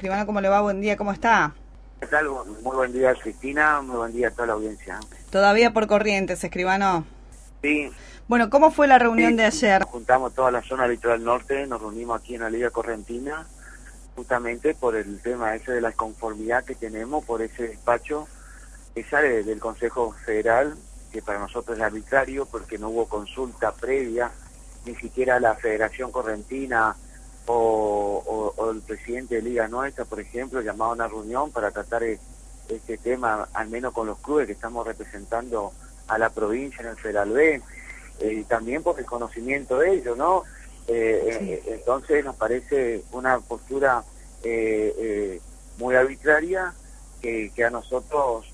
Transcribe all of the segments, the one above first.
Escribano, ¿cómo le va? Buen día, ¿cómo está? ¿Qué tal? Muy buen día, Cristina, muy buen día a toda la audiencia. Todavía por Corrientes, Escribano. Sí, Bueno, ¿cómo fue la reunión sí, de ayer? nos juntamos toda la zona litoral norte, nos reunimos aquí en la Liga Correntina, justamente por el tema ese de la conformidad que tenemos por ese despacho que sale del Consejo Federal, que para nosotros es arbitrario porque no hubo consulta previa, ni siquiera la Federación Correntina o el presidente de Liga Nuestra, por ejemplo, llamado a una reunión para tratar este tema, al menos con los clubes que estamos representando a la provincia en el Federal B, y también por el conocimiento de ellos, ¿no? Sí. Entonces nos parece una postura muy arbitraria que a nosotros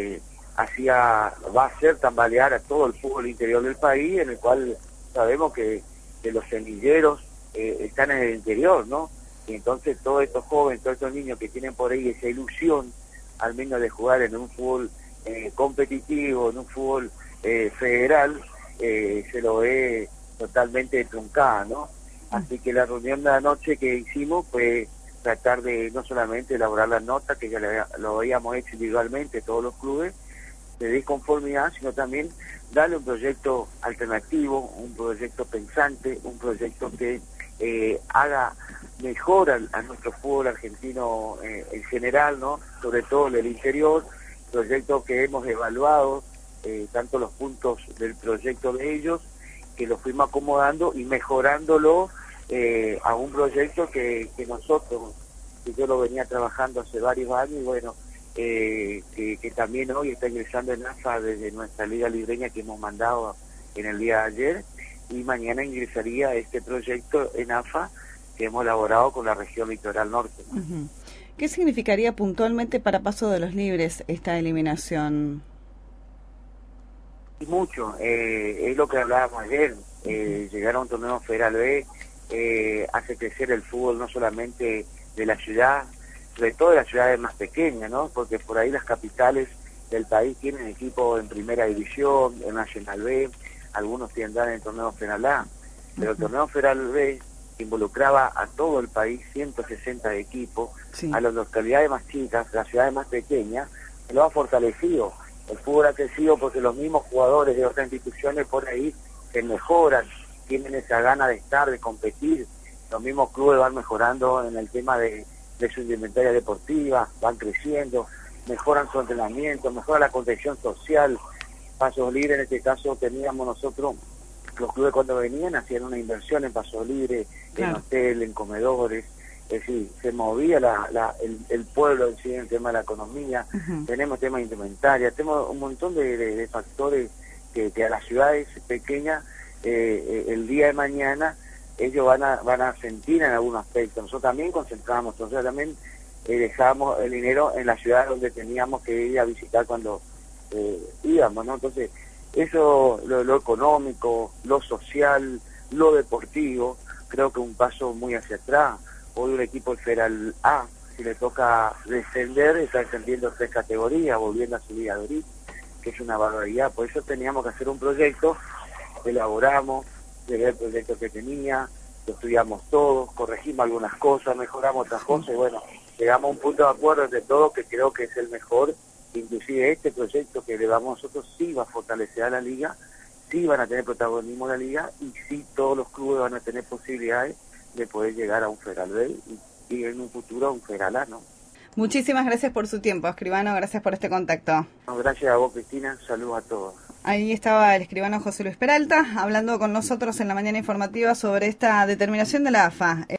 va a hacer tambalear a todo el fútbol interior del país, en el cual sabemos que los semilleros están en el interior, ¿no? Y entonces todos estos jóvenes, todos estos niños que tienen por ahí esa ilusión, al menos de jugar en un fútbol competitivo, en un fútbol federal, se lo ve totalmente truncada, ¿no? Así que la reunión de la noche que hicimos fue tratar de no solamente elaborar las notas, que ya lo habíamos hecho individualmente todos los clubes, de disconformidad, sino también darle un proyecto alternativo, un proyecto pensante, un proyecto que haga mejor a nuestro fútbol argentino en general, ¿no? Sobre todo en el interior, proyecto que hemos evaluado, tanto los puntos del proyecto de ellos, que lo fuimos acomodando y mejorándolo a un proyecto que nosotros, que yo lo venía trabajando hace varios años, y bueno, que también hoy está ingresando en AFA desde nuestra Liga Libreña que hemos mandado en el día de ayer, y mañana ingresaría este proyecto en AFA que hemos elaborado con la región litoral norte, ¿no? ¿Qué significaría puntualmente para Paso de los Libres esta eliminación? Y mucho, es lo que hablábamos ayer, llegar a un torneo Federal B hace crecer el fútbol no solamente de la ciudad, sobre todo de las ciudades más pequeñas, ¿no? Porque por ahí las capitales del país tienen equipos en primera división, en Nacional B, algunos tendrán en el torneo Federal A, pero el torneo Federal B involucraba a todo el país, 160 equipos, Sí. a las localidades más chicas, las ciudades más pequeñas, lo ha fortalecido. El fútbol ha crecido porque los mismos jugadores de otras instituciones por ahí se mejoran, tienen esa gana de estar, de competir. Los mismos clubes van mejorando en el tema de su indumentaria deportiva, van creciendo, mejoran su entrenamiento, mejora la contención social. Pasos Libres, en este caso teníamos nosotros, los clubes cuando venían hacían una inversión en Pasos Libres, en Claro. hotel, en comedores, es decir, se movía el pueblo en sí, en el tema de la economía. Tenemos temas de indumentaria, tenemos un montón de factores que a las ciudades pequeñas el día de mañana ellos van a sentir en algún aspecto. Nosotros también concentramos, nosotros también dejábamos el dinero en la ciudad donde teníamos que ir a visitar cuando íbamos, ¿no? Entonces, eso, lo económico, lo social, lo deportivo, creo que un paso muy hacia atrás. Hoy un equipo del Federal A, si le toca descender, está descendiendo 3 categorías, volviendo a su Liga de Origen, que es una barbaridad. Por eso teníamos que hacer un proyecto, elaboramos, llegué el proyecto que tenía, lo estudiamos todos, corregimos algunas cosas, mejoramos otras cosas, y bueno, llegamos a un punto de acuerdo entre todos que creo que es el mejor. Inclusive este proyecto que le damos nosotros sí va a fortalecer a la liga, sí van a tener protagonismo en la liga, y sí todos los clubes van a tener posibilidades de poder llegar a un Federal B y en un futuro a un Federal A, ¿no? Muchísimas gracias por su tiempo, Escribano, gracias por este contacto. No, gracias a vos, Cristina, saludos a todos. Ahí estaba el escribano José Luis Peralta hablando con nosotros en la mañana informativa sobre esta determinación de la AFA.